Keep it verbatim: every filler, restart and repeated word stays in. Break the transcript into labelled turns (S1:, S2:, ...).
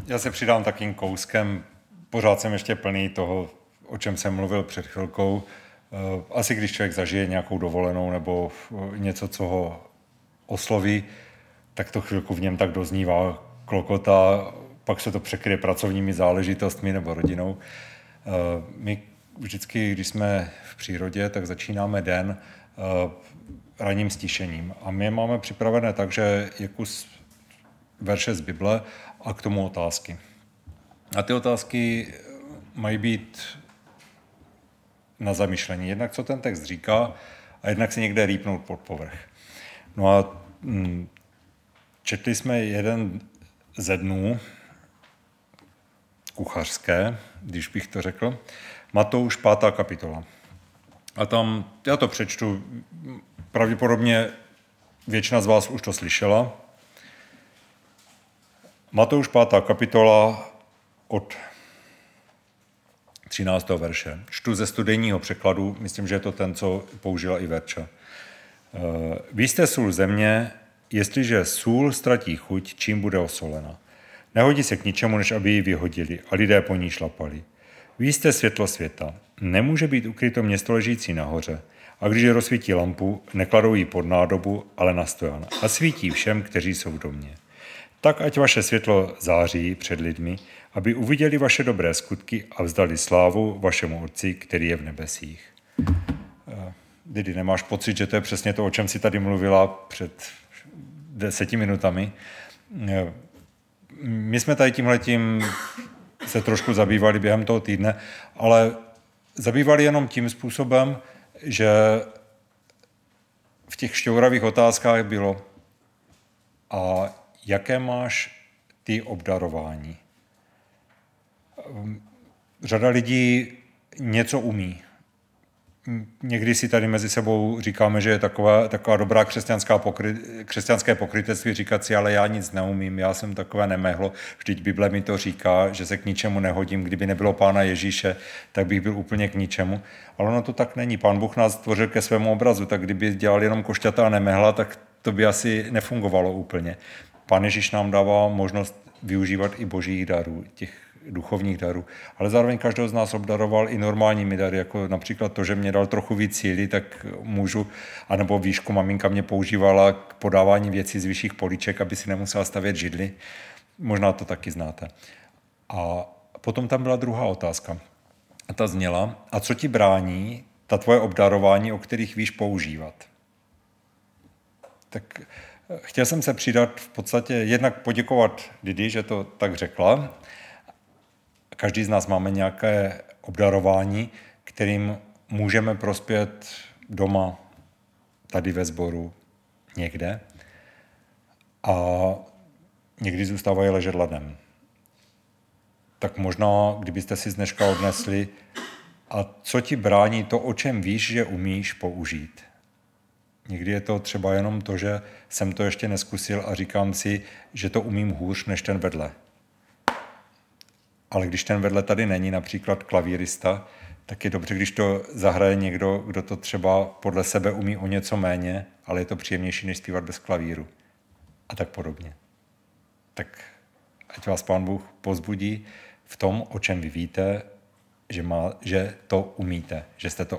S1: Já se přidám takým kouskem. Pořád jsem ještě plný toho, o čem jsem mluvil před chvilkou. Asi když člověk zažije nějakou dovolenou nebo něco, co ho osloví, tak to chvilku v něm tak doznívá klokota, pak se to překryje pracovními záležitostmi nebo rodinou. My vždycky, když jsme v přírodě, tak začínáme den ranním stišením. A my máme připravené tak, že je kus verše z Bible a k tomu otázky. A ty otázky mají být na zamyšlení. Jednak, co ten text říká, a jednak si někde rýpnout pod povrch. No a hm, četli jsme jeden ze dnů kuchařské, když bych to řekl, Matouš pátá kapitola. A tam, já to přečtu, pravděpodobně většina z vás už to slyšela. Matouš pátá kapitola od třináctého verše. Čtu ze studijního překladu, myslím, že je to ten, co použila i Verča. Vy jste sůl země, jestliže sůl ztratí chuť, čím bude osolena. Nehodí se k ničemu, než aby ji vyhodili a lidé po ní šlapali. Vy jste světlo světa. Nemůže být ukryto město ležící nahoře. A když rozsvítí lampu, nekladou ji pod nádobu, ale na stojan. A svítí všem, kteří jsou v domě. Tak ať vaše světlo září před lidmi, aby uviděli vaše dobré skutky a vzdali slávu vašemu Otci, který je v nebesích. Didi, nemáš pocit, že to je přesně to, o čem jsi tady mluvila před deseti minutami? My jsme tady tímhletím se trošku zabývali během toho týdne, ale zabývali jenom tím způsobem, že v těch šťouravých otázkách bylo a jaké máš ty obdarování? Řada lidí něco umí. Někdy si tady mezi sebou říkáme, že je taková, taková dobrá křesťanská pokry, křesťanské pokrytectví říkat si, ale já nic neumím, já jsem takové nemehlo. Vždyť Bible mi to říká, že se k ničemu nehodím. Kdyby nebylo Pána Ježíše, tak bych byl úplně k ničemu. Ale ono to tak není. Pán Bůh nás stvořil ke svému obrazu, tak kdyby dělal jenom košťata a nemehla, tak to by asi nefungovalo úplně. Pán Ježíš nám dává možnost využívat i božích darů, těch duchovních darů, ale zároveň každého z nás obdaroval i normálními dary, jako například to, že mě dal trochu víc síly, tak můžu, anebo výšku maminka mě používala k podávání věcí z vyšších políček, aby si nemusela stavět židli. Možná to taky znáte. A potom tam byla druhá otázka. A ta zněla, a co ti brání ta tvoje obdarování, o kterých víš používat? Tak chtěl jsem se přidat v podstatě jednak poděkovat Didi, že to tak řekla. Každý z nás máme nějaké obdarování, kterým můžeme prospět doma, tady ve sboru, někde. A někdy zůstávají ležet ladem. Tak možná, kdybyste si z dneška odnesli, a co ti brání to, o čem víš, že umíš použít. Někdy je to třeba jenom to, že jsem to ještě neskusil a říkám si, že to umím hůř než ten vedle. Ale když ten vedle tady není, například klavírista, tak je dobře, když to zahraje někdo, kdo to třeba podle sebe umí o něco méně, ale je to příjemnější, než zpívat bez klavíru. A tak podobně. Tak ať vás Pán Bůh pozbudí v tom, o čem vy víte, že, má, že to umíte, že jste to